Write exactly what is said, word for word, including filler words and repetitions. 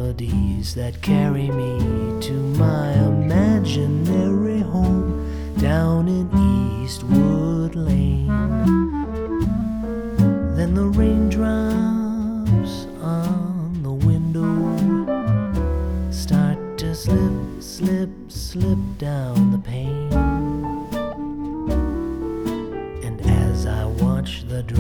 melodies that carry me to my imaginary home down in Eastwood Lane. Then the raindrops on the window start to slip, slip, slip down the pane.